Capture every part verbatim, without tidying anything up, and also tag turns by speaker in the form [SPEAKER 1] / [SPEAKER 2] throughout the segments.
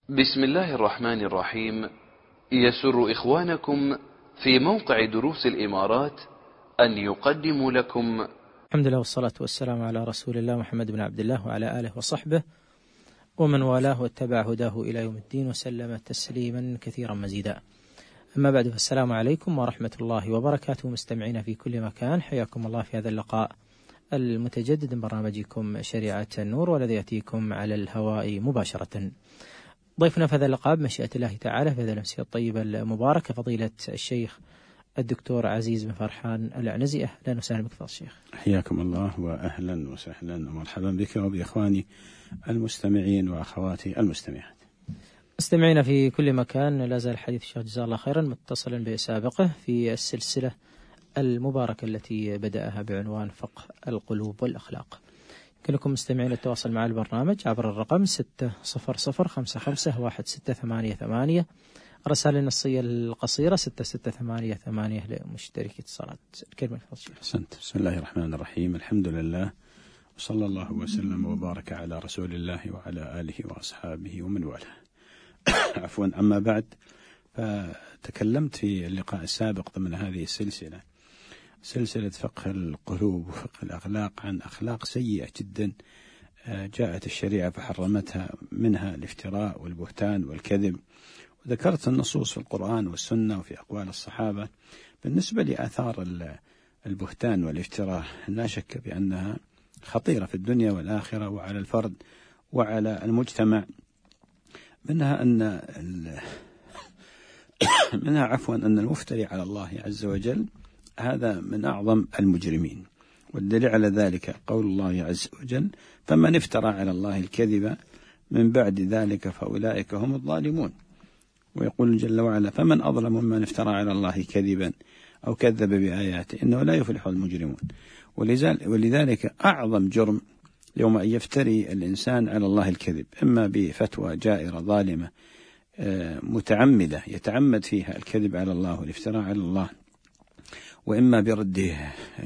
[SPEAKER 1] بسم الله الرحمن الرحيم. يسر إخوانكم في موقع دروس الإمارات أن يقدموا لكم
[SPEAKER 2] الحمد لله والصلاة والسلام على رسول الله محمد بن عبد الله وعلى آله وصحبه ومن والاه واتبع هداه إلى يوم الدين وسلم تسليما كثيرا مزيدا. أما بعد، فالسلام عليكم ورحمة الله وبركاته. مستمعين في كل مكان، حياكم الله في هذا اللقاء المتجدد من برنامجكم شريعة النور، والذي يأتيكم على الهواء مباشرة. ضيفنا في هذا اللقاء بمشيئة الله تعالى في هذا الأمسية الطيبة المباركة فضيلة الشيخ الدكتور عزيز بن فرحان العنزي. أهلا وسهلا بك فضيلة الشيخ.
[SPEAKER 3] حياكم الله وأهلا وسهلا ومرحبا بك وبإخواني المستمعين وأخواتي المستمعات.
[SPEAKER 2] مستمعين في كل مكان، لا زال الحديث الشيخ جزاه الله خيرا متصلا بسابقه في السلسلة المباركة التي بدأها بعنوان فقه القلوب والأخلاق. يمكنكم مستمعين التواصل مع البرنامج عبر الرقم ستة صفر صفر خمسة خمسة واحد ستة ثمانية ثمانية، الرسالة النصية القصيرة ستة ستة ثمانية ثمانية لمشتركي اتصالات. الكلمة الفضيلة.
[SPEAKER 3] أحسنت. بسم الله الرحمن الرحيم، الحمد لله وصلى الله وسلم وبارك على رسول الله وعلى آله وأصحابه ومن والاه. عفوا، أما بعد، فتكلمت في اللقاء السابق ضمن هذه السلسلة سلسلة فقه القلوب وفقه الأخلاق عن أخلاق سيئة جدا جاءت الشريعة فحرمتها، منها الافتراء والبهتان والكذب، وذكرت النصوص في القرآن والسنة وفي أقوال الصحابة. بالنسبة لآثار البهتان والافتراء، لا شك بأنها خطيرة في الدنيا والآخرة وعلى الفرد وعلى المجتمع. منها أن منها عفوا أن المفتري على الله عز وجل هذا من أعظم المجرمين، والدليل على ذلك قول الله عز وجل: فمن افترى على الله الكذب من بعد ذلك فأولئك هم الظالمون. ويقول جل وعلا: فمن أظلم ممن افترى على الله كذبا أو كذب بآياته إنه لا يفلح المجرمون. ولذلك أعظم جرم يوم أن يفتري الإنسان على الله الكذب، إما بفتوى جائرة ظالمة متعمدة يتعمد فيها الكذب على الله والافتراء على الله، وإما برد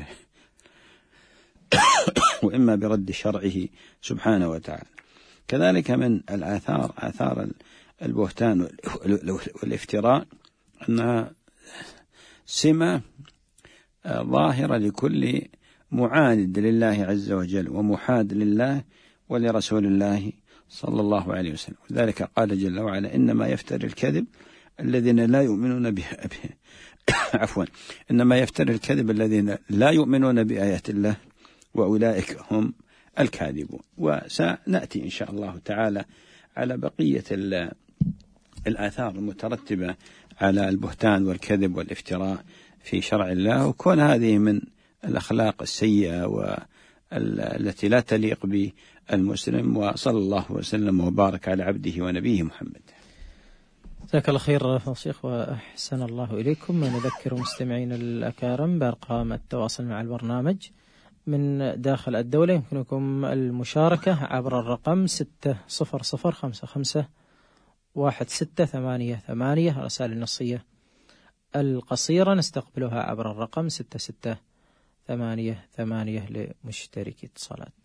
[SPEAKER 3] وإما برد شرعه سبحانه وتعالى. كذلك من الآثار آثار البهتان والافتراء أنها سمة ظاهرة لكل معاند لله عز وجل ومحاد لله ولرسول الله صلى الله عليه وسلم. وذلك قال جل وعلا: إنما يفتري الكذب الذين لا يؤمنون به عفوا إنما يفتري الكذب الذين لا يؤمنون بآيات الله وأولئك هم الكاذبون. وسنأتي إن شاء الله تعالى على بقية الآثار المترتبة على البهتان والكذب والافتراء في شرع الله، وكون هذه من الأخلاق السيئة والتي لا تليق بالمسلم. وصلى الله وسلم وبارك على عبده ونبيه محمد.
[SPEAKER 2] جزاك الله خير شيخ وأحسن الله إليكم. نذكر مستمعين الأكارم بأرقام التواصل مع البرنامج من داخل الدولة. يمكنكم المشاركة عبر الرقم ستة صفر صفر خمسة خمسة واحد ستة ثمانية ثمانية، رسائل النصية القصيرة نستقبلها عبر الرقم ستة ستة ثمانية ثمانية لمشتركي اتصالات.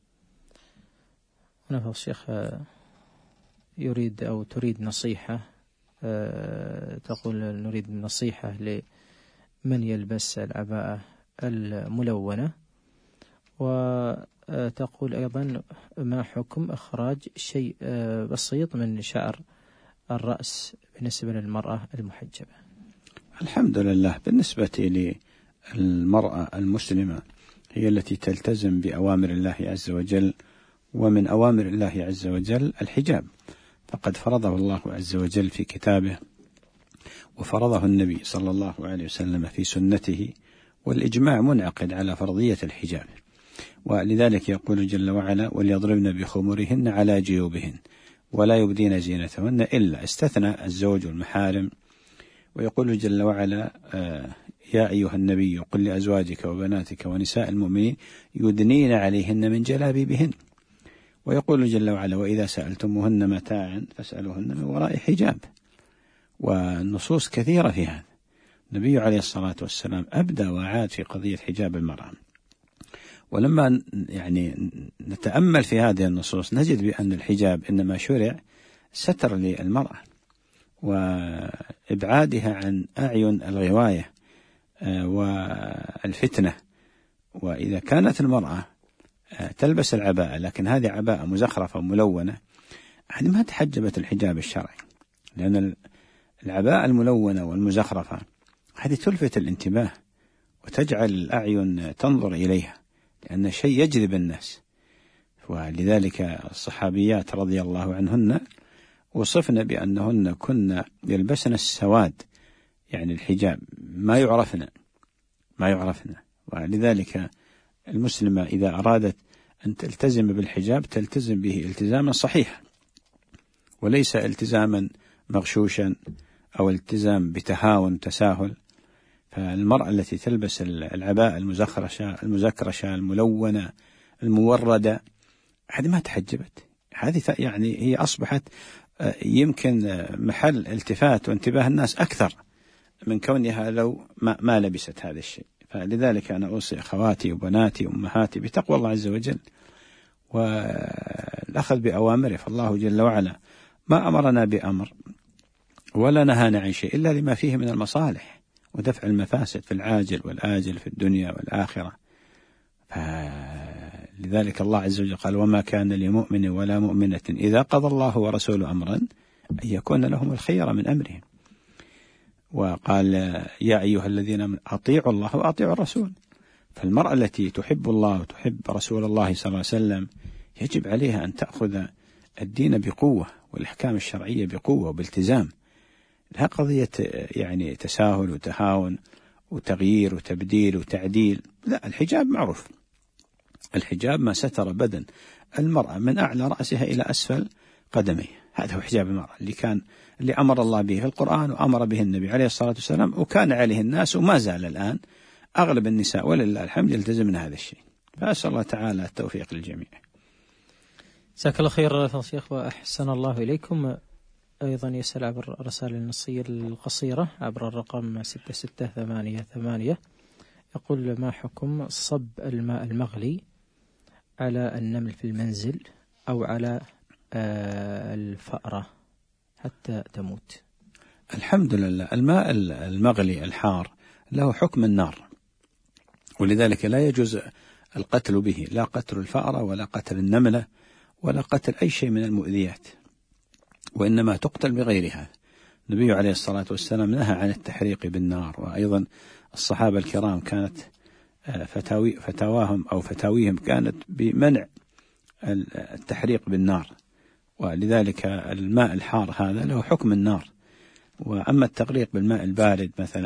[SPEAKER 2] هنا الشيخ يريد أو تريد نصيحة، تقول: نريد نصيحة لمن يلبس العباءة الملونة، وتقول أيضا: ما حكم إخراج شيء بسيط من شعر الرأس بالنسبة للمرأة المحجبة؟
[SPEAKER 3] الحمد لله. بالنسبة للمرأة المسلمة هي التي تلتزم بأوامر الله عز وجل، ومن أوامر الله عز وجل الحجاب، فقد فرضه الله عز وجل في كتابه، وفرضه النبي صلى الله عليه وسلم في سنته، والإجماع منعقد على فرضية الحجاب. ولذلك يقول جل وعلا: وليضربن بخمرهن على جيوبهن ولا يبدين زينتهن إلا، استثنى الزوج والمحارم. ويقول جل وعلا: يا أيها النبي قل لأزواجك وبناتك ونساء المؤمنين يدنين عليهن من جلابيبهن. ويقول جل وعلا: وإذا سألتموهن متاعا فاسألوهن من وراء حجاب. والنصوص كثيرة في هذا. النبي عليه الصلاة والسلام أبدى وعاد في قضية حجاب المرأة. ولما يعني نتأمل في هذه النصوص نجد بأن الحجاب إنما شرع ستر للمرأة وإبعادها عن أعين الغواية والفتنة. وإذا كانت المرأة تلبس العباءة لكن هذه عباءة مزخرفة وملونة، هذه ما تحجبت الحجاب الشرعي، لأن العباءة الملونة والمزخرفة هذه تلفت الانتباه وتجعل الأعين تنظر إليها، لأن شيء يجذب الناس. ولذلك الصحابيات رضي الله عنهن وصفن بأنهن كن يلبسن السواد، يعني الحجاب، ما يعرفن ما يعرفن ولذلك المسلمة إذا أرادت أن تلتزم بالحجاب تلتزم به التزاما صحيحا، وليس التزاما مغشوشا أو التزام بتهاون تساهل. فالمرأة التي تلبس العباءة المزخرشة المزكرشة الملونة الموردة هذه ما تحجبت، هذه يعني هي أصبحت يمكن محل التفات وانتباه الناس أكثر من كونها لو ما, ما لبست هذا الشيء. فلذلك أنا أوصي أخواتي وبناتي وأمهاتي بتقوى الله عز وجل والأخذ بأوامره، فالله جل وعلا ما أمرنا بأمر ولا نهانا عن شيء إلا لما فيه من المصالح ودفع المفاسد في العاجل والآجل في الدنيا والآخرة. لذلك الله عز وجل قال: وما كان لمؤمن ولا مؤمنة إذا قضى الله ورسوله أمرا أن يكون لهم الخير من أمرهم. وقال: يا أيها الذين آمنوا أطيعوا الله وأطيعوا الرسول. فالمرأة التي تحب الله وتحب رسول الله صلى الله عليه وسلم يجب عليها أن تأخذ الدين بقوة والأحكام الشرعية بقوة وبالتزام، لا قضية يعني تساهل وتهاون وتغيير وتبديل وتعديل. لا، الحجاب معروف، الحجاب ما ستر بدن المرأة من أعلى رأسها إلى أسفل قدميه، هذا هو حجاب المرأة اللي كان اللي أمر الله به في القرآن وأمر به النبي عليه الصلاة والسلام، وكان عليه الناس وما زال الآن أغلب النساء ولله الحمد يلتزمن هذا الشيء. فأسأل الله تعالى التوفيق للجميع.
[SPEAKER 2] جزاك الله خير يا شيخ وأحسن الله إليكم. أيضا يسأل عبر الرسائل النصية القصيرة عبر الرقم ستة ستة ثمانية ثمانية، يقول: ما حكم صب الماء المغلي على النمل في المنزل أو على الفأرة حتى تموت؟
[SPEAKER 3] الحمد لله، الماء المغلي الحار له حكم النار، ولذلك لا يجوز القتل به، لا قتل الفأرة ولا قتل النملة ولا قتل أي شيء من المؤذيات، وإنما تقتل بغيرها. النبي عليه الصلاة والسلام نهى عن التحريق بالنار، وأيضا الصحابة الكرام كانت فتاوي فتاواهم أو فتاويهم كانت بمنع التحريق بالنار، ولذلك الماء الحار هذا له حكم النار. وأما التغريق بالماء البارد مثلا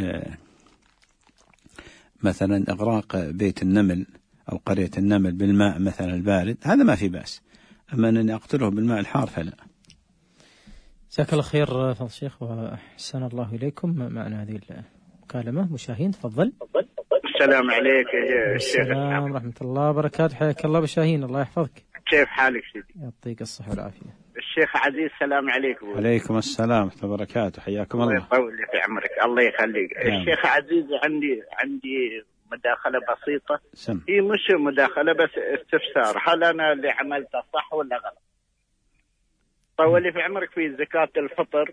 [SPEAKER 3] مثلا إغراق بيت النمل أو قرية النمل بالماء مثلا البارد هذا ما في بأس، أما أنني أقتله بالماء الحار فلا.
[SPEAKER 2] جزاك الله خير فضل الشيخ وأحسن الله إليكم. معنا هذه المكالمة مشاهين، تفضل.
[SPEAKER 4] السلام عليك يا شيخ.
[SPEAKER 2] السلام ورحمة الله وبركاته، حياك الله بشاهين، الله يحفظك.
[SPEAKER 4] كيف حالك سيدي؟
[SPEAKER 2] يعطيك الصحة والعافية.
[SPEAKER 4] الشيخ عزيز السلام عليكم.
[SPEAKER 3] عليكم السلام ورحمة الله وبركاته، حياكم الله.
[SPEAKER 4] الله يطول في عمرك، الله يخليك. نعم. الشيخ عزيز عندي عندي مداخلة بسيطة.
[SPEAKER 3] سم.
[SPEAKER 4] هي مش مداخلة بس استفسار، هل أنا اللي عملته صح ولا غلط؟ طولي في عمرك في زكاة الفطر.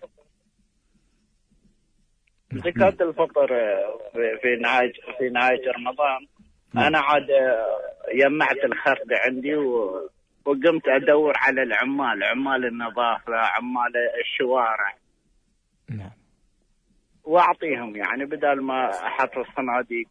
[SPEAKER 4] زكاة الفطر في نهاية في نهاية رمضان. نعم. أنا عاد جمعت الخرد عندي و وقمت أدور على العمال، عمال النظافة، عمال الشوارع.
[SPEAKER 2] نعم.
[SPEAKER 4] وأعطيهم يعني بدل ما أحط الصناديق.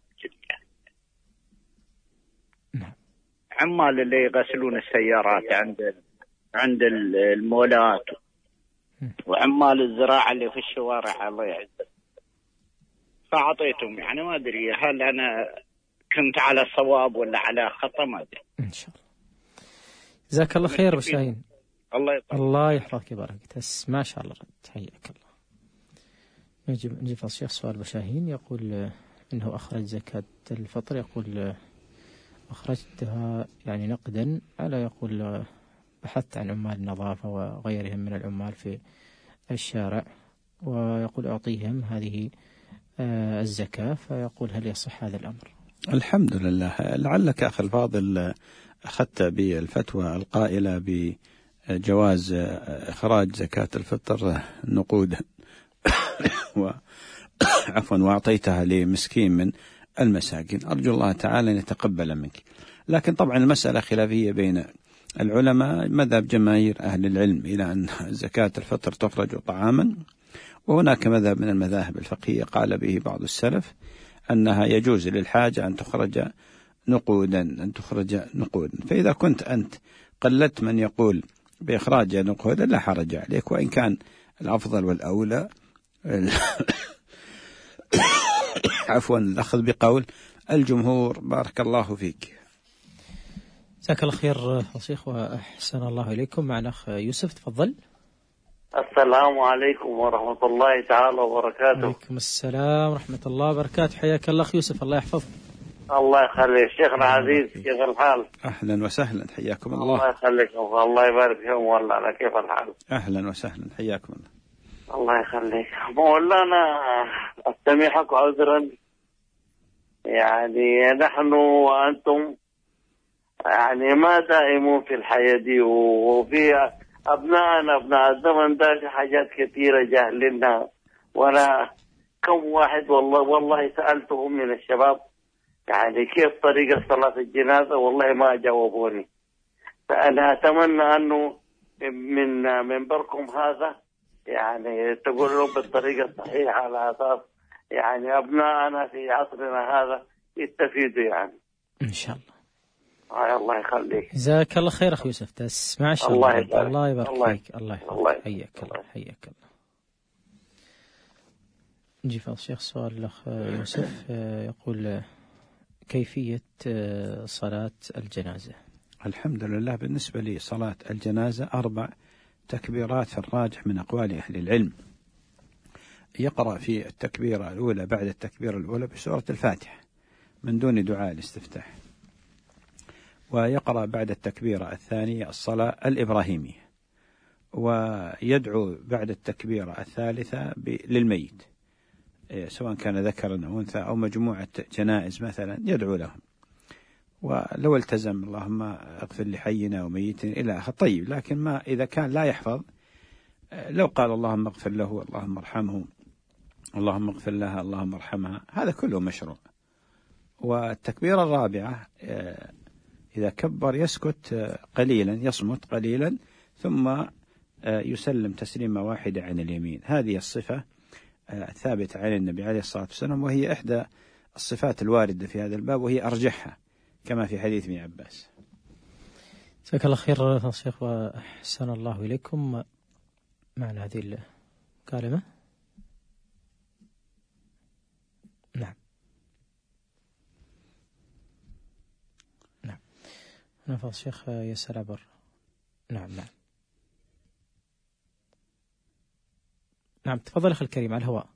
[SPEAKER 2] نعم.
[SPEAKER 4] عمال اللي يغسلون السيارات عند عند المولات، وعمال الزراعة اللي في الشوارع الله يعزك. فأعطيتهم يعني ما أدري هل أنا كنت على صواب ولا على خطأ، ما أدري.
[SPEAKER 2] إن شاء الله. جزاك الله خير وشاهين.
[SPEAKER 4] الله يطلع.
[SPEAKER 2] الله يحفظك ويبارك. ما شاء الله رد، حياك الله. نجيب نجيب الشيخ سؤال بشاهين، يقول إنه أخرج زكاة الفطر، يقول أخرجتها يعني نقدا، على يقول بحثت عن عمال النظافة وغيرهم من العمال في الشارع، ويقول أعطيهم هذه الزكاة، فيقول هل يصح هذا الأمر؟
[SPEAKER 3] الحمد لله. لعلك أخي الفاضل أخذت بالفتوى القائلة جواز إخراج زكاة الفطر نقودا و عفوا وأعطيتها لمسكين من المساكين، أرجو الله تعالى أن يتقبل منك. لكن طبعا المسألة خلافية بين العلماء، مذهب جماهير أهل العلم إلى أن زكاة الفطر تخرج طعاما، وهناك مذهب من المذاهب الفقهية قال به بعض السلف أنها يجوز للحاجة أن تخرج نقودا أن تخرج نقودا. فإذا كنت أنت قلت من يقول بإخراج نقودا لا حرج عليك، وإن كان الأفضل والأولى عفوا الأخذ بقول الجمهور. بارك الله فيك.
[SPEAKER 2] جزاك الله خير شيخ وأحسن الله إليكم. مع الأخ يوسف، تفضل.
[SPEAKER 5] السلام عليكم ورحمة الله تعالى وبركاته.
[SPEAKER 2] وعليكم السلام ورحمة الله وبركاته. حياك الله أخ يوسف، الله يحفظك.
[SPEAKER 5] الله يخليك شيخنا عزيز، كيف الحال؟
[SPEAKER 3] أهلا وسهلا، حياكم الله.
[SPEAKER 5] الله يخليك، الله يبارك فيكم. والله أنا كيف الحال؟
[SPEAKER 3] أهلا وسهلا، حياكم الله.
[SPEAKER 5] الله يخليك مولانا، أستميحك عذرا، يعني نحن وأنتم يعني ما دائمون في الحياة دي، وفي أبنائنا أبناء الزمن ده في حاجات كثيرة جاهلينها. وأنا كم واحد والله والله سألتهم من الشباب يعني كيف طريقة صلاة الجنازة، والله ما جاوبوني. فأنا أتمنى أنه من منبركم هذا يعني تقول لهم بالطريقة الصحيحة، على أساس يعني أبنائنا في عصرنا هذا يستفيدوا يعني
[SPEAKER 2] إن شاء الله.
[SPEAKER 5] آه الله يخليك.
[SPEAKER 2] جزاك الله خير أخي يوسف، تسمع شاء
[SPEAKER 5] الله
[SPEAKER 2] الله.
[SPEAKER 5] يبارك
[SPEAKER 2] الله يبارك
[SPEAKER 5] الله
[SPEAKER 2] فيك. الله يحفظك. حياك الله حياك الله. نجي فضل الشيخ سؤال الأخ يوسف، يقول كيفية صلاة الجنازة؟
[SPEAKER 3] الحمد لله، بالنسبة لي صلاة الجنازة أربع تكبيرات في الراجح من أقوال أهل العلم. يقرأ في التكبيرة الأولى بعد التكبيرة الأولى بسورة الفاتحة من دون دعاء الاستفتاح، ويقرأ بعد التكبيرة الثانية الصلاة الإبراهيمية، ويدعو بعد التكبيرة الثالثة للميت سواء كان ذكرا أو أنثى أو مجموعة جنائز مثلا يدعو لهم، ولو التزم اللهم اغفر لحينا وميتنا إلى آخره. طيب، لكن ما إذا كان لا يحفظ، لو قال اللهم اغفر له، اللهم ارحمه، اللهم اغفر لها، اللهم ارحمها، هذا كله مشروع. والتكبيرة الرابعة إذا كبر يسكت قليلا، يصمت قليلا، ثم يسلم تسليمة واحدة عن اليمين. هذه الصفة الثابتة عن النبي عليه الصلاة والسلام، وهي إحدى الصفات الواردة في هذا الباب، وهي أرجحها كما في حديث ابن عباس.
[SPEAKER 2] جزاك الله خير يا شيخ وأحسن الله إليكم. معنا هذه الكلمة. نعم نعم نفضل الشيخ يسأل عبر. نعم نعم نعم تفضل أخي الكريم على الهواء.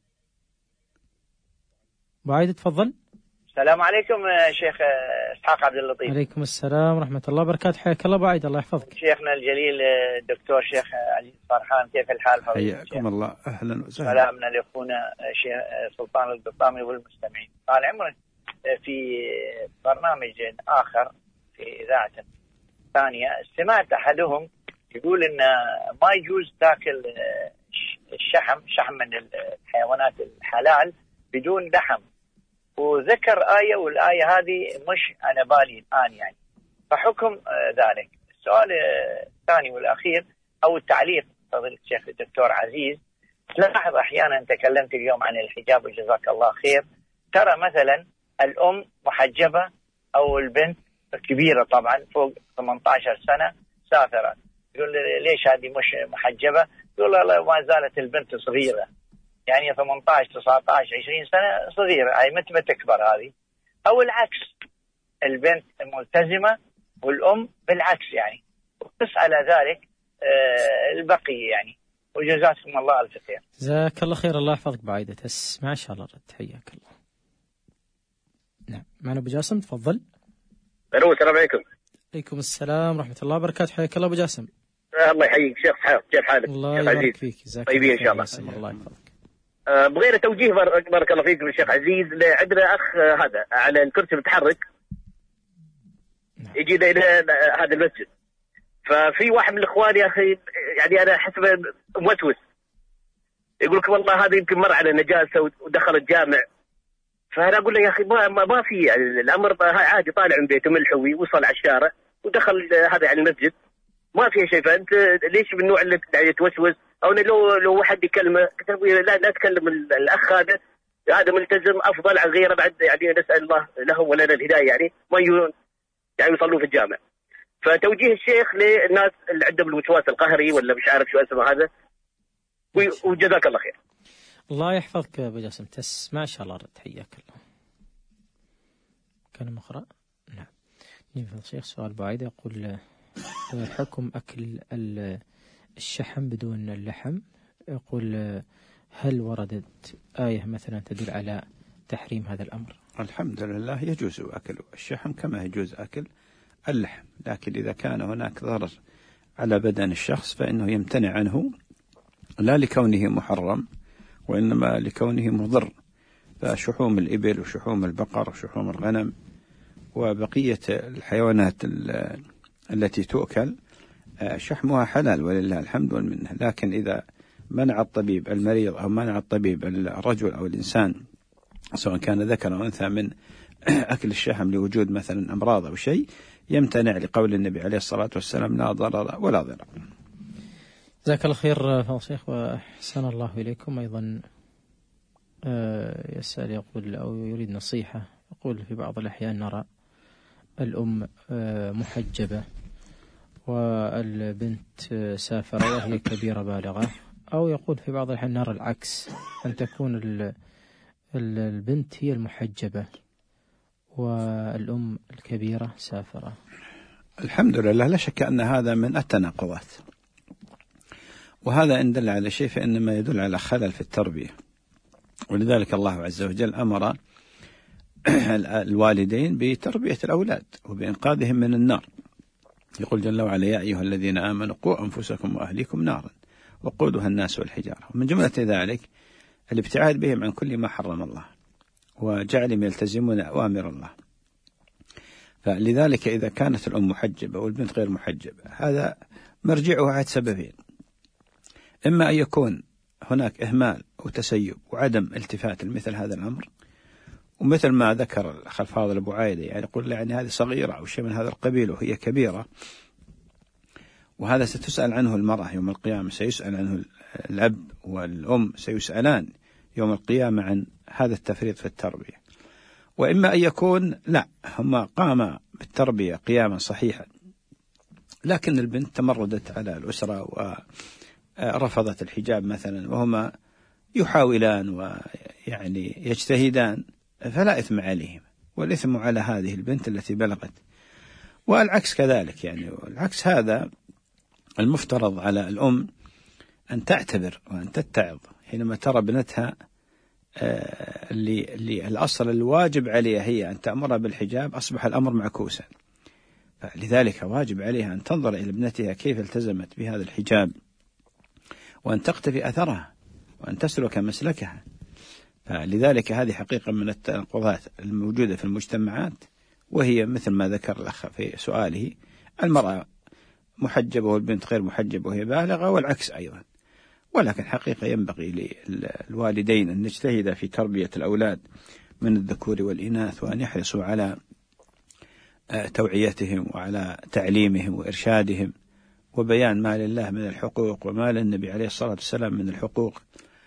[SPEAKER 2] بعيد تفضل.
[SPEAKER 6] السلام عليكم شيخ إسحاق عبد اللطيف.
[SPEAKER 2] عليكم السلام ورحمة الله وبركاته. حياك الله بعيد، الله يحفظك.
[SPEAKER 6] شيخنا الجليل الدكتور شيخ عزيز فرحان، كيف الحال؟
[SPEAKER 3] حياكم الله، أهلا وسهلا.
[SPEAKER 6] سلامنا لأخونا شيخ سلطان القطامي والمستمعين. طال عمرك، في برنامج آخر في إذاعة ثانية سمعت أحدهم يقول إن ما يجوز تاكل الشحم شحم من الحيوانات الحلال بدون لحم، وذكر آية، والآية هذه مش أنا بالي الآن يعني، فحكم ذلك. السؤال الثاني والأخير أو التعليق فضيلة الشيخ الدكتور عزيز، تلاحظ أحيانا تكلمت اليوم عن الحجاب وجزاك الله خير، ترى مثلا الأم محجبة أو البنت كبيرة طبعا فوق ثمانية عشر سنة سافرة، يقول ليش هذه مش محجبة؟ يقول لا ما زالت البنت صغيرة، يعني ثمانية عشر تسعة عشر عشرين سنة صغيرة، أي متى بتكبر هذه. أو العكس، البنت ملتزمة والأم بالعكس يعني، وقس على ذلك آه البقية يعني. وجزاكم الله ألف خير.
[SPEAKER 2] جزاك الله خير، الله يحفظك بعيدة. تسمع إن شاء الله رد. حياك الله. نعم معنا أبو جاسم، تفضل.
[SPEAKER 7] ألو السلام عليكم.
[SPEAKER 2] عليكم السلام ورحمة الله وبركاته. حياك الله أبو جاسم.
[SPEAKER 7] الله يحييك شيخ حافظ، كيف حالك؟
[SPEAKER 2] الله يبارك فيك. جزاك
[SPEAKER 7] طيبين إن شاء الله.
[SPEAKER 2] الله يحفظك.
[SPEAKER 7] أه بغير توجيه بارك الله فيك الشيخ عزيز، عندنا أخ هذا على الكرسي متحرك يجي إلى هذا المسجد، ففي واحد من الاخوان يا اخي يعني انا حسبه موسوس، يقول لك والله هذا يمكن مر على نجاسه ودخل الجامع. فانا اقول له يا اخي ما ما في يعني الامر عادي، طالع من بيته ملحوي وصل على الشارع ودخل هذا يعني المسجد ما في شيء. فانت ليش من النوع اللي يعني توسوس؟ او لو لو واحد يكلمه لا لا تكلم الاخ هذا، هذا ملتزم افضل عن غيره بعد، يعني نسال الله لهم ولنا الهدايه، يعني ما يعني يصلون في الجامع. فتوجيه الشيخ للناس اللي عندهم الوسواس القهري ولا مش عارف شو اسمه هذا، وجزاك الله خير.
[SPEAKER 2] الله يحفظك ابو جاسم، تس ما شاء الله رد، حياك الله. كلمة أخرى؟ نعم. ينفع الشيخ سؤال بعيد يقول حكم أكل الشحم بدون اللحم، يقول هل وردت آية مثلا تدل على تحريم هذا الأمر؟
[SPEAKER 3] الحمد لله يجوز أكل الشحم كما يجوز أكل اللحم، لكن إذا كان هناك ضرر على بدن الشخص فإنه يمتنع عنه، لا لكونه محرم وإنما لكونه مضر. فشحوم الإبل وشحوم البقر وشحوم الغنم وبقية الحيوانات التي تؤكل شحمها حلال ولله الحمد والمنة. لكن إذا منع الطبيب المريض أو منع الطبيب الرجل أو الإنسان سواء كان ذكر أو أنثى من أكل الشحم لوجود مثلا أمراض أو شيء، يمتنع لقول النبي عليه الصلاة والسلام لا ضرر ولا ضرر.
[SPEAKER 2] جزاك الله خير فضل الشيخ وأحسن الله إليكم. أيضا يسأل يقول أو يريد نصيحة، يقول في بعض الأحيان نرى الأم محجبة والبنت سافرة وهي كبيرة بالغة، أو يقول في بعض الأحيان نرى العكس، أن تكون البنت هي المحجبة والأم الكبيرة سافرة.
[SPEAKER 3] الحمد لله لا شك أن هذا من التناقضات، وهذا إن دل على شيء فإنما يدل على خلل في التربية. ولذلك الله عز وجل أمر الوالدين بتربية الأولاد وبإنقاذهم من النار. يقول جل وعلا يا أيها الذين آمنوا قوا أنفسكم وأهليكم نارا وقودها الناس والحجارة. ومن جملة ذلك الابتعاد بهم عن كل ما حرم الله وجعلهم يلتزمون أوامر الله. فلذلك إذا كانت الأم محجبة والبنت غير محجبة هذا مرجعه على سببين: إما أن يكون هناك إهمال وتسيب وعدم التفات لمثل هذا الأمر، ومثل ما ذكر الأخ الفاضل أبو عايدة يعني يقول يعني هذه صغيرة أو شيء من هذا القبيل وهي كبيرة، وهذا ستسأل عنه المرأة يوم القيامة، سيسأل عنه الأب والأم سيسألان يوم القيامة عن هذا التفريط في التربية. وإما أن يكون لا هم قام بالتربية قياما صحيحا لكن البنت تمردت على الأسرة ورفضت الحجاب مثلا، وهما يحاولان ويعني يجتهدان، فلا إثم عليهم، والإثم على هذه البنت التي بلغت. والعكس كذلك، يعني العكس هذا المفترض على الأم أن تعتبر وأن تتعظ حينما ترى ابنتها اللي, اللي الأصل الواجب عليها هي أن تأمر بالحجاب، أصبح الأمر معكوسا. فلذلك واجب عليها أن تنظر إلى ابنتها كيف التزمت بهذا الحجاب وأن تقتفي أثرها وأن تسلك مسلكها. فلذلك هذه حقيقة من التناقضات الموجودة في المجتمعات، وهي مثل ما ذكر الأخ في سؤاله: المرأة محجبة والبنت غير محجبة وهي بالغة، والعكس أيضا. ولكن حقيقة ينبغي للوالدين أن نجتهد في تربية الأولاد من الذكور والإناث، وأن يحرصوا على توعيتهم وعلى تعليمهم وإرشادهم وبيان ما لله من الحقوق وما للنبي عليه الصلاة والسلام من الحقوق.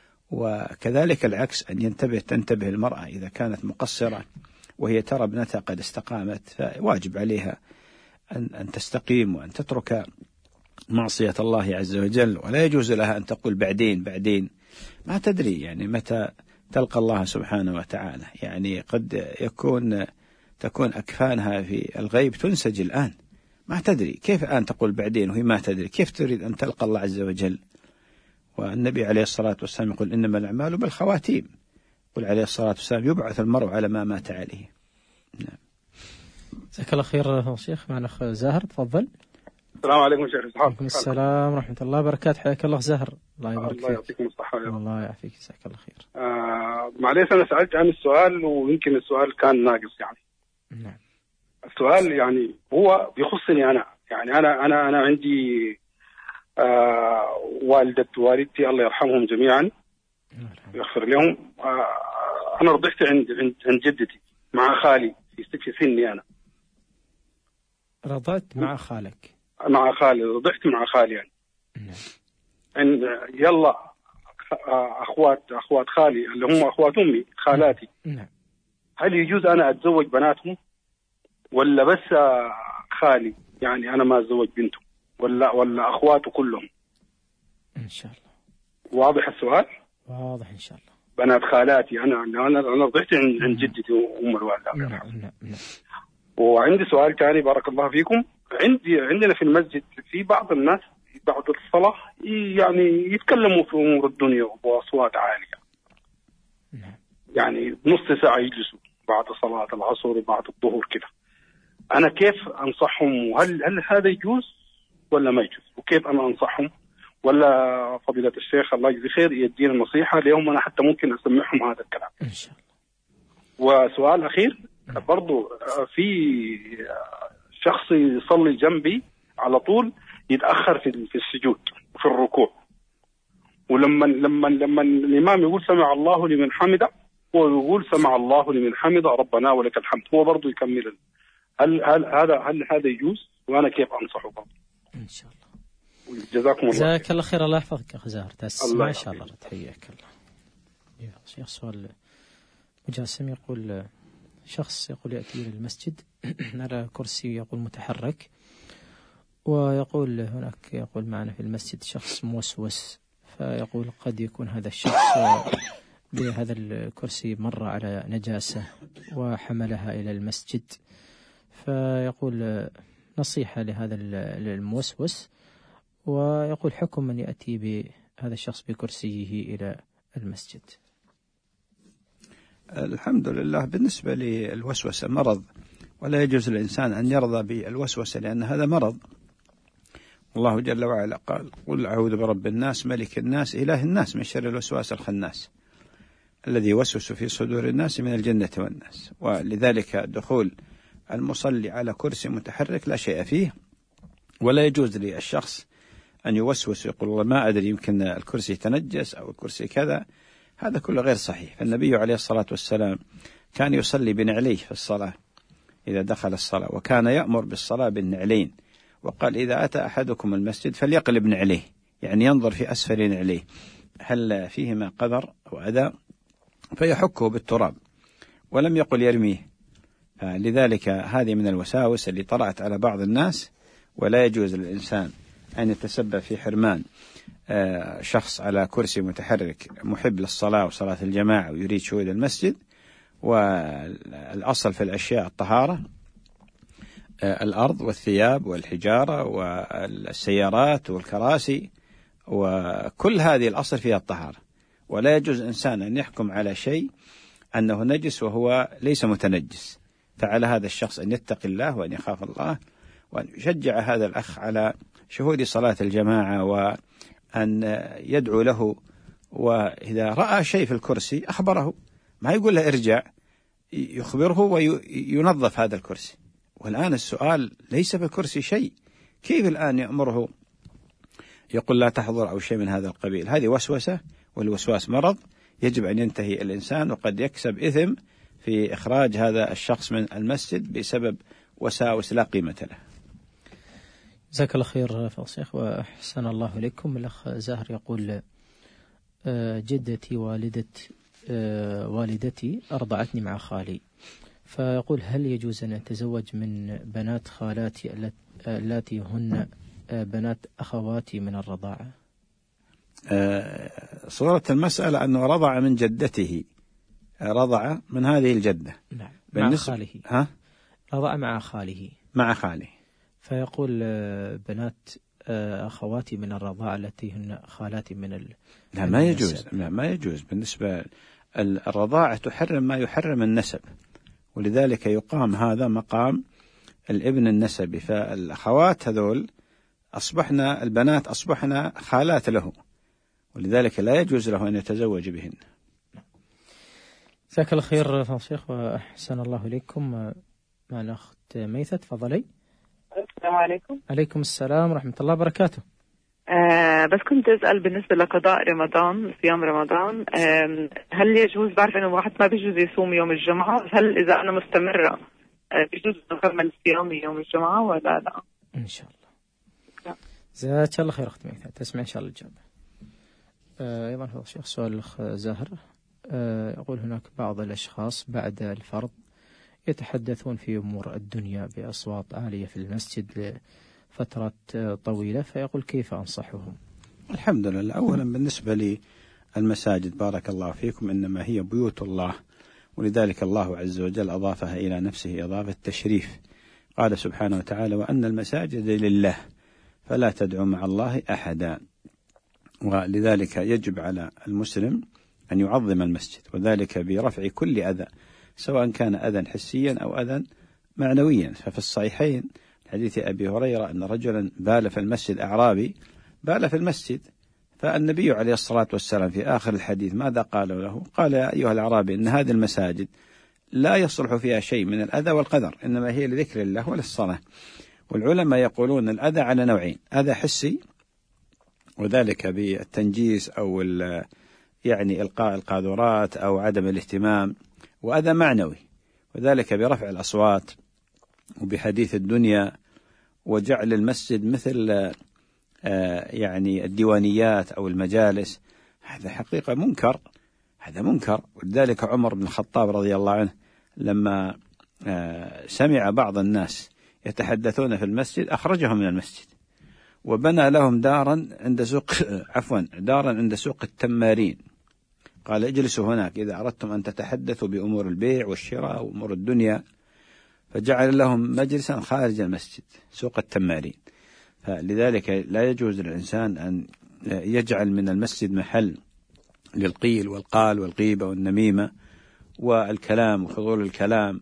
[SPEAKER 3] وكذلك العكس، أن ينتبه تنتبه المرأة إذا كانت مقصرة وهي ترى ابنتها قد استقامت، فواجب عليها أن, أن تستقيم وأن تترك معصية الله عز وجل. ولا يجوز لها أن تقول بعدين بعدين، ما تدري يعني متى تلقى الله سبحانه وتعالى. يعني قد يكون تكون أكفانها في الغيب تنسج الآن، ما تدري كيف الآن تقول بعدين وهي ما تدري كيف تريد أن تلقى الله عز وجل. والنبي عليه الصلاة والسلام يقول إنما الأعمال بالخواتيم، يقول عليه الصلاة والسلام يبعث المرء على ما مات عليه. نعم.
[SPEAKER 2] جزاك الله خير شيخ. معنا أخ زاهر، تفضل.
[SPEAKER 8] السلام عليكم شيخ إسحاق.
[SPEAKER 2] وعليكم السلام ورحمة الله وبركاته. حياك الله زاهر. الله يبارك فيك.
[SPEAKER 8] الله يعطيكم الصحة.
[SPEAKER 2] الله يعافيك. جزاك الله خير.
[SPEAKER 8] آه معليش أنا سألت عن السؤال ويمكن السؤال كان ناقص يعني.
[SPEAKER 2] نعم.
[SPEAKER 8] السؤال يعني هو يخصني أنا، يعني أنا أنا أنا عندي آه والدة والدتي الله يرحمهم جميعا ويغفر لهم. آه أنا رضعت عند عند عند جدتي مع خالي في في سني أنا.
[SPEAKER 2] رضعت مع خالك؟
[SPEAKER 8] مع خالي، رضعت مع خالي يعني. عند يلا أخوات أخوات خالي اللي هم أخوات أمي خالاتي.
[SPEAKER 2] نعم.
[SPEAKER 8] هل يجوز أنا أتزوج بناتهم ولا بس خالي؟ يعني أنا ما أتزوج بنته ولا ولا أخواته كلهم؟
[SPEAKER 2] إن شاء الله.
[SPEAKER 8] واضح السؤال؟
[SPEAKER 2] واضح إن شاء الله.
[SPEAKER 8] بنات خالاتي أنا أنا أنا رضعت عند عند جدتي وأم الوالدة.
[SPEAKER 2] نعم نعم نعم.
[SPEAKER 8] وعندي سؤال ثاني بارك الله فيكم. عندي عندنا في المسجد في بعض الناس بعد الصلاة يعني يتكلموا في أمور الدنيا بأصوات عالية.
[SPEAKER 2] نعم.
[SPEAKER 8] يعني نص ساعة يجلسوا بعد صلاة العصر وبعد الظهر كده. أنا كيف أنصحهم؟ وهل هل هذا يجوز ولا ما يجوز؟ وكيف أنا أنصحهم؟ ولا فضيلة الشيخ الله يجزي خير يدينا نصيحة اليوم أنا حتى ممكن أسمعهم هذا الكلام
[SPEAKER 2] إن شاء الله.
[SPEAKER 8] وسؤال أخير برضو، في شخص يصلي جنبي على طول يتأخر في في السجود وفي الركوع، ولما لما لما الإمام يقول سمع الله لمن حمده هو يقول سمع الله لمن حمده ربنا ولك الحمد، هو برضو يكمل. هل هل هذا هل هذا يجوز؟ وأنا كيف أنصحه برضو؟
[SPEAKER 2] إن شاء الله.
[SPEAKER 8] جزاكم الله.
[SPEAKER 2] جزاك الله خير. الله يحفظك يا أخي زاهر. ما شاء الله تحياك الله. يا سؤال مجاسم يقول شخص يقول يأتي إلى المسجد على كرسي يقول متحرك، ويقول هناك يقول معنا في المسجد شخص موسوس، فيقول قد يكون هذا الشخص بهذا الكرسي مر على نجاسة وحملها إلى المسجد، فيقول نصيحة لهذا الموسوس، ويقول حكم من يأتي بهذا الشخص بكرسيه إلى المسجد.
[SPEAKER 3] الحمد لله. بالنسبة للوسوسة مرض، ولا يجوز للإنسان أن يرضى بالوسوسة لأن هذا مرض. الله جل وعلا قال قل أعوذ برب الناس ملك الناس إله الناس من شر الوسواس الخناس الذي يوسوس في صدور الناس من الجنة والناس. ولذلك دخول المصلي على كرسي متحرك لا شيء فيه، ولا يجوز للشخص أن يوسوس يقول والله ما أدري يمكن الكرسي تنجس أو الكرسي كذا، هذا كله غير صحيح. فالنبي عليه الصلاة والسلام كان يصلي بنعليه في الصلاة إذا دخل الصلاة، وكان يأمر بالصلاة بالنعلين، وقال إذا أتى أحدكم المسجد فليقلب نعليه، يعني ينظر في أسفل نعليه هل فيهما قذر أو أذى فيحكه بالتراب، ولم يقل يرميه. لذلك هذه من الوساوس اللي طرأت على بعض الناس، ولا يجوز للإنسان أن يتسبب في حرمان شخص على كرسي متحرك محب للصلاة وصلاة الجماعة ويريد شهود المسجد. والأصل في الأشياء الطهارة، الأرض والثياب والحجارة والسيارات والكراسي وكل هذه الأصل فيها الطهارة، ولا يجوز إنسان أن يحكم على شيء أنه نجس وهو ليس متنجس. فعلى هذا الشخص أن يتقي الله وأن يخاف الله، وأن يشجع هذا الأخ على شهود صلاة الجماعة، وأن يدعو له، وإذا رأى شيء في الكرسي أخبره، ما يقول له ارجع، يخبره وينظف هذا الكرسي. والآن السؤال ليس في الكرسي شيء، كيف الآن يأمره يقول لا تحضر أو شيء من هذا القبيل؟ هذه وسوسة، والوسواس مرض يجب أن ينتهي الإنسان، وقد يكسب إثم في إخراج هذا الشخص من المسجد بسبب وساوس لا قيمة له.
[SPEAKER 2] جزاك الله خير فالشيخ وأحسن الله إليكم. الأخ زاهر يقول جدتي والدة والدتي أرضعتني مع خالي، فيقول هل يجوز أن أتزوج من بنات خالاتي التي هن بنات أخواتي من الرضاعة؟
[SPEAKER 3] صورة المسألة أنه رضع من جدته، رضع من هذه الجدة.
[SPEAKER 2] نعم. مع خاله.
[SPEAKER 3] ها؟
[SPEAKER 2] رضع مع خاله.
[SPEAKER 3] مع خاله.
[SPEAKER 2] فيقول بنات أخواتي من الرضاعة التي هن خالاتي من ال...
[SPEAKER 3] لا ما يجوز. لا ما يجوز. بالنسبة الرضاعة تحرم ما يحرم النسب، ولذلك يقام هذا مقام الابن النسبي. فالأخوات هذول أصبحنا البنات أصبحنا خالات له، ولذلك لا يجوز له أن يتزوج بهن.
[SPEAKER 2] جزاك الله خير فضيلة الشيخ وأحسن الله إليكم. مع الأخت ميثة تفضلي.
[SPEAKER 9] السلام عليكم.
[SPEAKER 2] عليكم السلام ورحمة الله وبركاته.
[SPEAKER 9] آه بس كنت أسأل بالنسبة لقضاء رمضان، صيام رمضان، آه هل يجوز، بعرف إنه واحد ما بيجوز يصوم يوم الجمعة، هل إذا أنا مستمرة آه بيجوز أكمل صيامي يوم الجمعة ولا لا؟
[SPEAKER 2] إن شاء الله. جزاك الله خير أختي ميثاء، تسمع إن شاء الله الإجابة. آه أيضا هذا الشيخ سؤال الأخ زاهر، آه يقول هناك بعض الأشخاص بعد الفرض يتحدثون في أمور الدنيا بأصوات عالية في المسجد فترة طويلة، فيقول كيف أنصحهم؟
[SPEAKER 3] الحمد لله. أولا بالنسبة للمساجد بارك الله فيكم إنما هي بيوت الله، ولذلك الله عز وجل أضافها إلى نفسه إضافة تشريف. قال سبحانه وتعالى: وأن المساجد لله فلا تدعوا مع الله أحدا. ولذلك يجب على المسلم أن يعظم المسجد، وذلك برفع كل أذى، سواء كان أذى حسيا أو أذى معنويا. ففي الصحيحين حديث أبي هريرة أن رجلا بال في المسجد، أعرابي بال في المسجد، فالنبي عليه الصلاة والسلام في آخر الحديث ماذا قال له؟ قال: يا أيها الأعرابي إن هذه المساجد لا يصلح فيها شيء من الأذى والقدر، إنما هي لذكر الله وللصلاة. والعلماء يقولون الأذى على نوعين: أذى حسي وذلك بالتنجيس أو يعني إلقاء القاذورات أو عدم الاهتمام، وأذى معنوي وذلك برفع الأصوات وبحديث الدنيا وجعل المسجد مثل يعني الديوانيات أو المجالس. هذا حقيقة منكر، هذا منكر. ولذلك عمر بن الخطاب رضي الله عنه لما سمع بعض الناس يتحدثون في المسجد أخرجهم من المسجد وبنى لهم دارا عند سوق عفوا دارا عند سوق التمارين. قال: اجلسوا هناك إذا أردتم أن تتحدثوا بأمور البيع والشراء وأمور الدنيا. فجعل لهم مجلسا خارج المسجد سوق التمارين. فلذلك لا يجوز للإنسان أن يجعل من المسجد محل للقيل والقال والغيبة والنميمة والكلام وفضول الكلام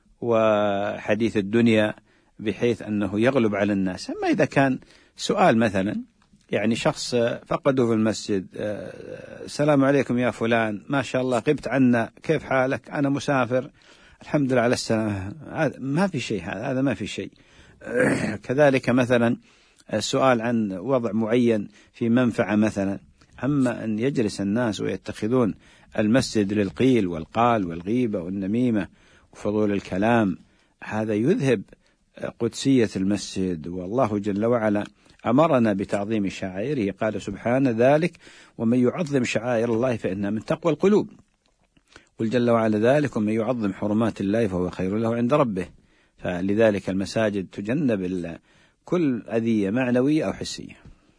[SPEAKER 3] وحديث الدنيا بحيث أنه يغلب على الناس. أما إذا كان سؤال مثلا، يعني شخص فقدوا في المسجد: السلام عليكم يا فلان، ما شاء الله غبت عنا، كيف حالك؟ أنا مسافر، الحمد لله على السلامة. ما في شيء، هذا هذا ما في شيء. كذلك مثلا السؤال عن وضع معين في منفعة مثلا. أما أن يجلس الناس ويتخذون المسجد للقيل والقال والغيبة والنميمة وفضول الكلام، هذا يذهب قدسية المسجد. والله جل وعلا أمرنا بتعظيم شعائره، قال سبحانه: ذلك ومن يعظم شعائر الله فإنها من تقوى القلوب. قل جل وعلا: ذلك ومن يعظم حرمات الله فهو خير له عند ربه. فلذلك المساجد تجنب كل أذية معنوية أو حسية.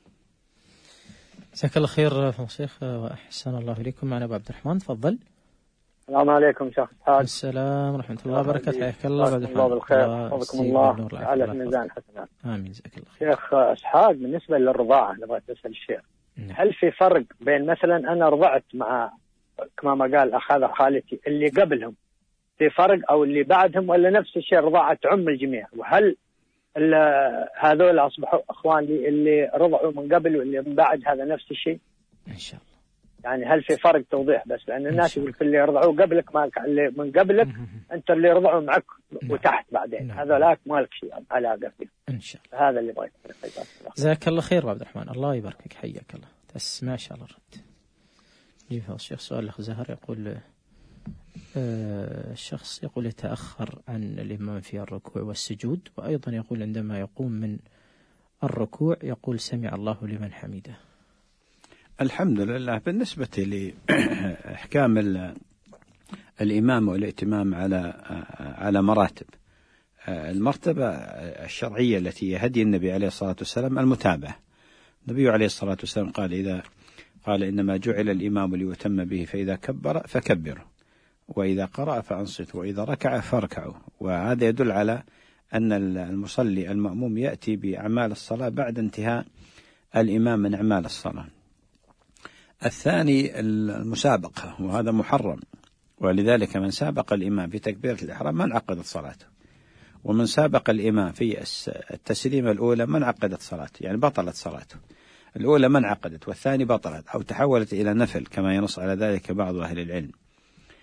[SPEAKER 2] جزاك الله خير شيخ وأحسن الله إليكم. معنا أبو عبد الرحمن، تفضل.
[SPEAKER 10] السلام عليكم شيخ إسحاق.
[SPEAKER 2] السلام ورحمة الله وبركاته. حياك الله عبد الرحمن.
[SPEAKER 10] الله بالخير، حفظكم الله على ميزان حسنات.
[SPEAKER 2] آمين. جزاك الله خير.
[SPEAKER 10] شيخ إسحاق، بالنسبة للرضاعة نبغى أسأل الشيخ، هل في فرق بين مثلا أنا رضعت مع كما ما قال أخ هذا خالتي اللي قبلهم، في فرق أو اللي بعدهم، ولا نفس الشيء رضاعة عم الجميع؟ وهل هذول أصبحوا أخوان لي اللي رضعوا من قبل واللي من بعد هذا نفس الشيء؟
[SPEAKER 2] إن شاء الله. يعني
[SPEAKER 10] هل في فرق توضيح بس، لأن الناس يقول اللي رضعوا قبلك ما اللي من قبلك أنت اللي رضعوا معك وتحت بعدين، هذا لاك مالك شيء علاقة فيه.
[SPEAKER 2] إن شاء الله.
[SPEAKER 10] هذا اللي بغيت.
[SPEAKER 2] جزاك الله خير عبد الرحمن، الله يباركك، حياك الله. بس ما شاء الله رد. جيب الشيخ سؤال الأخ زهر، يقول آه الشخص يقول يتأخر عن الإمام في الركوع والسجود، وأيضا يقول عندما يقوم من الركوع يقول سمع الله لمن حمده.
[SPEAKER 3] الحمد لله. بالنسبة لإحكام الإمام والائتمام على على مراتب، المرتبة الشرعية التي هدي النبي عليه الصلاة والسلام المتابعة. النبي عليه الصلاة والسلام قال إذا قال إنما جعل الإمام ليتم به، فإذا كبر فكبروا، وإذا قرأ فأنصتوا، وإذا ركع فاركعوا. وهذا يدل على أن المصلي المأموم يأتي بأعمال الصلاة بعد انتهاء الإمام من أعمال الصلاة. الثاني المسابقة، وهذا محرم، ولذلك من سابق الإمام في تكبيرة الإحرام من عقدت صلاته، ومن سابق الإمام في التسليمة الأولى من عقدت صلاته، يعني بطلت صلاته. الأولى من عقدت والثاني بطلت أو تحولت إلى نفل كما ينص على ذلك بعض أهل العلم.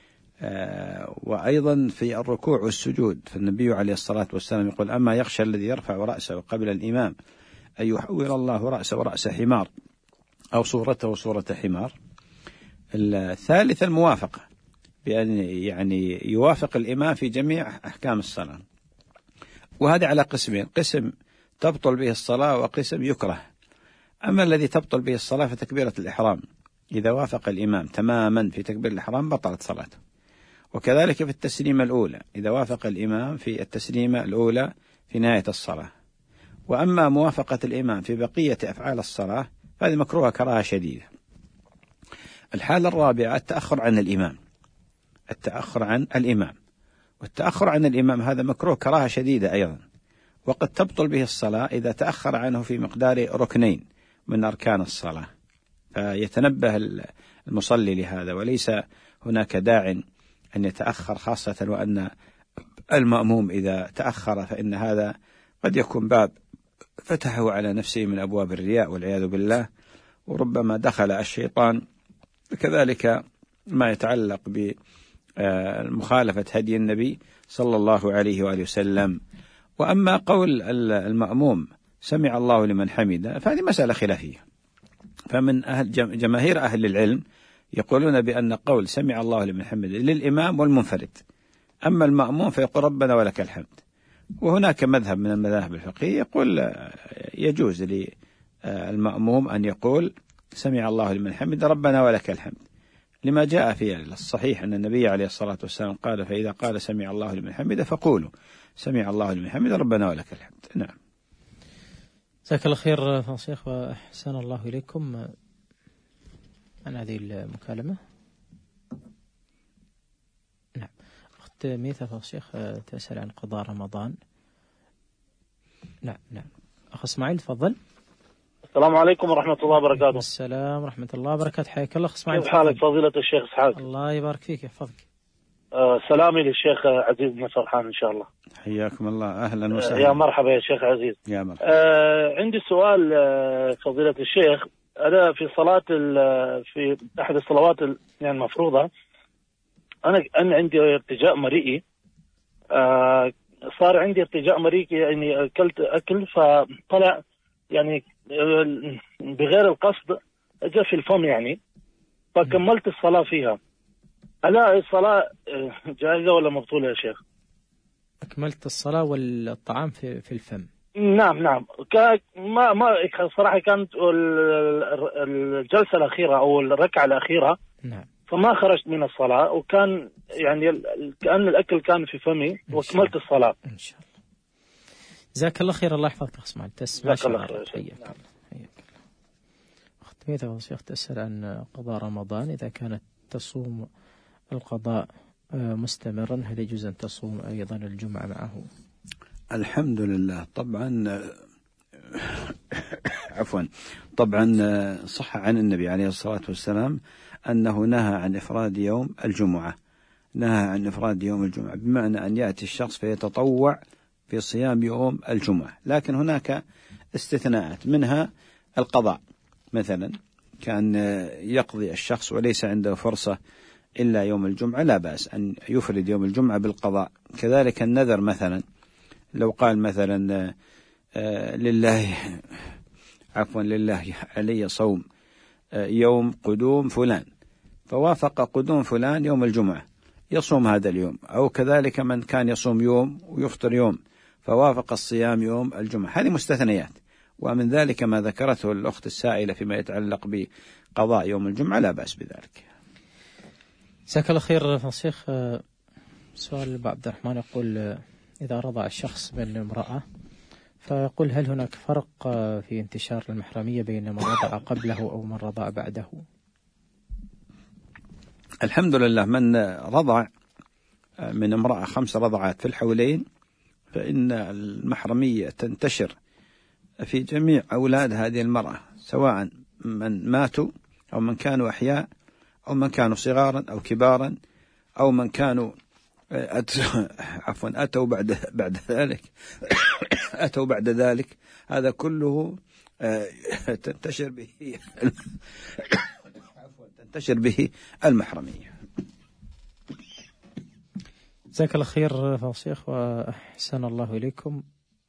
[SPEAKER 3] وأيضا في الركوع والسجود، فالنبي عليه الصلاة والسلام يقول: أما يخشى الذي يرفع رأسه قبل الإمام أن يحول الله رأسه رأس حمار أو صورته صورة حمار. الثالث الموافقة، بأن يعني يوافق الإمام في جميع أحكام الصلاة، وهذا على قسمين: قسم تبطل به الصلاة وقسم يكره. أما الذي تبطل به الصلاة فتكبيرة الإحرام، إذا وافق الإمام تماما في تكبير الإحرام بطلت صلاته. وكذلك في التسليمة الأولى، إذا وافق الإمام في التسليمة الأولى في نهاية الصلاة. وأما موافقة الإمام في بقية أفعال الصلاة فهذه مكروهة كراهة شديدة. الحالة الرابعة التأخر عن الإمام، التأخر عن الإمام والتأخر عن الإمام هذا مكروه كراهة شديدة أيضا، وقد تبطل به الصلاة إذا تأخر عنه في مقدار ركنين من أركان الصلاة، فيتنبه المصلي لهذا، وليس هناك داع أن يتأخر، خاصة وأن المأموم إذا تأخر فإن هذا قد يكون باب فتحه على نفسه من أبواب الرياء والعياذ بالله، وربما دخل الشيطان. كذلك ما يتعلق بمخالفة هدي النبي صلى الله عليه وآله وسلم. وأما قول المأموم سمع الله لمن حمده فهذه مسألة خلافية، فمن أهل جماهير أهل العلم يقولون بأن قول سمع الله لمن حمده للإمام والمنفرد، أما المأموم فيقول ربنا ولك الحمد. وهناك مذهب من المذاهب الفقهية يقول يجوز للمأموم أن يقول سمع الله لمن حمده ربنا ولك الحمد، لما جاء في الصحيح أن النبي عليه الصلاة والسلام قال: فإذا قال سمع الله لمن حمده فقولوا سمع الله لمن حمده ربنا ولك الحمد. نعم.
[SPEAKER 2] جزاك الله خير شيخ وأحسن الله إليكم. عن هذه المكالمة. نعم. أخت ميثا الشيخ تسأل عن قضاء رمضان. نعم نعم. أخ إسماعيل تفضل.
[SPEAKER 11] السلام عليكم ورحمة الله وبركاته.
[SPEAKER 2] السلام ورحمة الله وبركاته. حياك الله أخ إسماعيل.
[SPEAKER 11] كيف حالك فضيلة الشيخ إسحاق؟
[SPEAKER 2] الله يبارك فيك يحفظك.
[SPEAKER 11] آه سلامي للشيخ عزيز بن سرحان إن شاء الله.
[SPEAKER 3] حياكم الله. أهلا وسهلا.
[SPEAKER 11] آه يا مرحبا يا شيخ عزيز.
[SPEAKER 3] يا مرحبا.
[SPEAKER 11] آه عندي سؤال آه فضيلة الشيخ. أنا في صلاة في أحد الصلوات يعني المفروضة أنا أنا عندي ارتجاء مريئي. آه صار عندي ارتجاء مريئي، يعني أكلت أكل فطلع يعني بغير القصد أجا في الفم يعني، فكملت الصلاة فيها. ألا الصلاة جائزة ولا مبطولة يا شيخ؟
[SPEAKER 2] أكملت الصلاة والطعام في في الفم.
[SPEAKER 11] نعم نعم. ما ما صراحة كانت الجلسة الأخيرة أو الركعة الأخيرة.
[SPEAKER 2] نعم.
[SPEAKER 11] فما خرجت من الصلاة، وكان يعني كأن الأكل كان في فمي وكملت الصلاة.
[SPEAKER 2] إن شاء الله. جزاك الله خير. الله يحفظك اسمع تسمع.
[SPEAKER 11] جزاك الله خير.
[SPEAKER 2] حياك الله. أخت ميثا شيخ تسأل عن قضاء رمضان، إذا كانت تصوم القضاء مستمرا هل يجوز أن تصوم أيضا الجمعة معه؟
[SPEAKER 3] الحمد لله. طبعا عفوا طبعا صح عن النبي عليه الصلاة والسلام أنه نهى عن إفراد يوم الجمعة، نهى عن إفراد يوم الجمعة بمعنى أن يأتي الشخص فيتطوع في صيام يوم الجمعة. لكن هناك استثناءات، منها القضاء، مثلا كان يقضي الشخص وليس عنده فرصة إلا يوم الجمعة لا بأس أن يفرد يوم الجمعة بالقضاء. كذلك النذر، مثلا لو قال مثلا لله عفوا لله علي صوم يوم قدوم فلان، فوافق قدوم فلان يوم الجمعة يصوم هذا اليوم، أو كذلك من كان يصوم يوم ويفطر يوم فوافق الصيام يوم الجمعة. هذه مستثنيات. ومن ذلك ما ذكرته الأخت السائلة فيما يتعلق بقضاء يوم الجمعة لا بأس بذلك.
[SPEAKER 2] جزاك الله خير فالشيخ. سؤال أبو عبد الرحمن يقول إذا رضع الشخص من امرأة فيقول هل هناك فرق في انتشار المحرمية بين من رضع قبله أو من رضع بعده؟
[SPEAKER 3] الحمد لله، من رضع من امرأة خمس رضعات في الحولين فإن المحرمية تنتشر في جميع أولاد هذه المرأة، سواء من ماتوا أو من كانوا أحياء أو من كانوا صغارا أو كبارا أو من كانوا أتوا عفوا أتوا بعد بعد ذلك أتوا بعد ذلك هذا كله تنتشر به تنتشر به المحرمية.
[SPEAKER 2] جزاك الله خير فضل الشيخ وأحسن الله إليكم.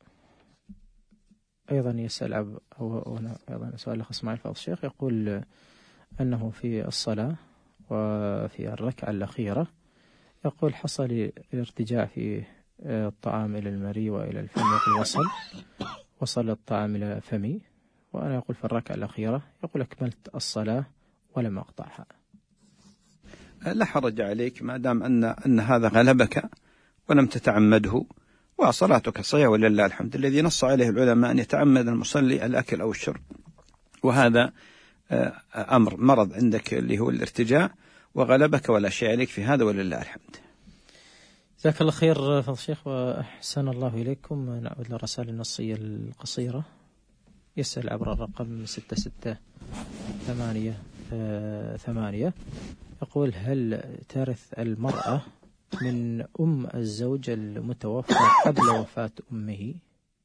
[SPEAKER 2] أيضا يسأل عب أو أيضا سؤال الأخ إسماعيل فضل الشيخ، يقول أنه في الصلاة وفي الركعة الأخيرة يقول حصل الارتجاع في الطعام إلى المري وإلى الفم، يقول وصل وصل الطعام إلى فمي، وأنا يقول في الركعة الأخيرة يقول أكملت الصلاة ولم أقطعها.
[SPEAKER 3] لا حرج عليك ما دام أن أن هذا غلبك ولم تتعمده، وصلاتك صحيحة ولله الحمد. الذي نص عليه العلماء أن يتعمد المصلي الأكل أو الشرب، وهذا أمر مرض عندك اللي هو الارتجاع، وغلبك ولا شيء عليك في هذا ولله الحمد.
[SPEAKER 2] جزاك الله خير فضل الشيخ وأحسن الله إليكم. نعود للرسائل النصية القصيرة. يسأل عبر الرقم ستة ستة ثمانية ثمانية، يقول هل ترث المرأة من أم الزوج المتوفى قبل وفاة أمه؟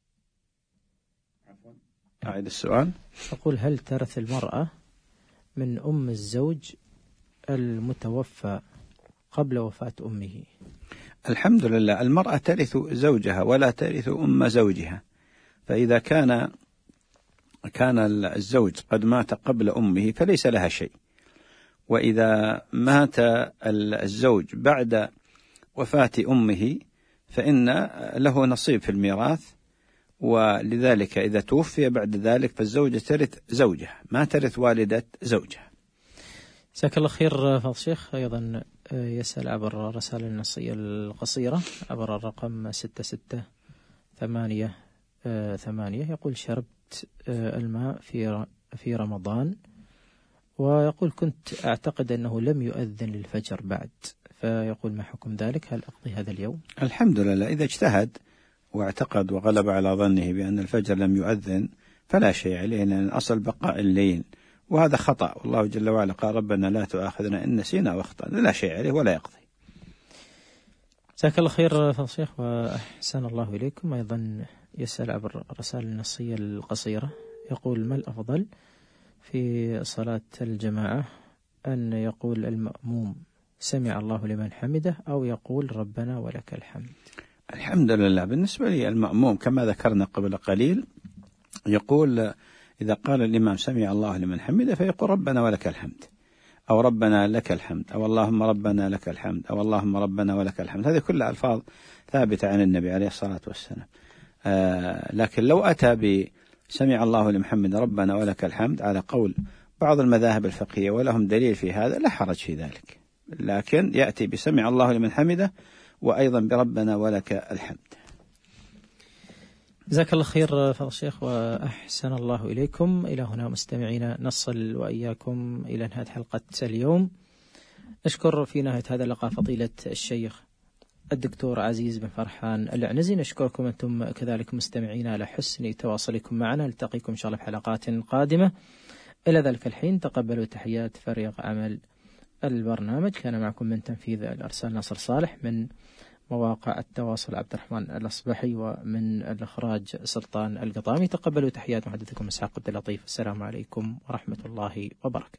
[SPEAKER 3] أعيد السؤال.
[SPEAKER 2] يقول هل ترث المرأة من أم الزوج المتوفى قبل وفاة أمه؟
[SPEAKER 3] الحمد لله، المرأة ترث زوجها ولا ترث أم زوجها، فإذا كان كان الزوج قد مات قبل أمه فليس لها شيء، وإذا مات الزوج بعد وفاة أمه فإن له نصيب في الميراث، ولذلك إذا توفي بعد ذلك فالزوجة ترث زوجها ما ترث والدة زوجها.
[SPEAKER 2] جزاك الله خير فضل الشيخ. أيضا يسأل عبر الرسالة النصية القصيرة عبر الرقم ستة ستة ثمانية ثمانية، يقول شربت الماء في في رمضان، ويقول كنت أعتقد أنه لم يؤذن للفجر بعد، فيقول ما حكم ذلك؟ هل أقضي هذا اليوم؟
[SPEAKER 3] الحمد لله، إذا اجتهد واعتقد وغلب على ظنه بأن الفجر لم يؤذن فلا شيء عليه، لأن الأصل بقاء الليل، وهذا خطأ، والله جل وعلا قال ربنا لا تؤاخذنا إن نسينا واخطأنا، لا شيء عليه ولا يقضي.
[SPEAKER 2] جزاك الله خير فضل الشيخ وأحسن الله إليكم. أيضا يسأل عبر الرسائل النصية القصيرة، يقول ما الأفضل في صلاة الجماعة، أن يقول المأموم سمع الله لمن حمده أو يقول ربنا ولك الحمد؟
[SPEAKER 3] الحمد لله، بالنسبة لي المأموم كما ذكرنا قبل قليل يقول إذا قال الإمام سمع الله لمن حمده فيقول ربنا ولك الحمد، أو ربنا لك الحمد، أو اللهم ربنا لك الحمد، أو اللهم ربنا ولك الحمد. هذه كلها ألفاظ ثابتة عن النبي عليه الصلاة والسلام. آه لكن لو أتى بسمع الله لمحمد ربنا ولك الحمد على قول بعض المذاهب الفقهية ولهم دليل في هذا لا حرج في ذلك، لكن يأتي بسمع الله لمن حمده وأيضا بربنا ولك الحمد.
[SPEAKER 2] جزاك الله خير فضل الشيخ وأحسن الله إليكم. إلى هنا مستمعينا نصل وإياكم إلى نهاية حلقة اليوم. نشكر في نهاية هذا اللقاء فضيلة الشيخ الدكتور عزيز بن فرحان العنزي. نشكركم أنتم كذلك مستمعينا على حسن تواصلكم معنا. نلتقيكم إن شاء الله في حلقات قادمة. إلى ذلك الحين تقبلوا تحيات فريق عمل البرنامج. كان معكم من تنفيذ الأرسال ناصر صالح، من مواقع التواصل عبد الرحمن الأصبحي، ومن الإخراج سلطان القطامي. تقبلوا تحيات محدثكم إسحاق عبد اللطيف. السلام عليكم ورحمة الله وبركاته.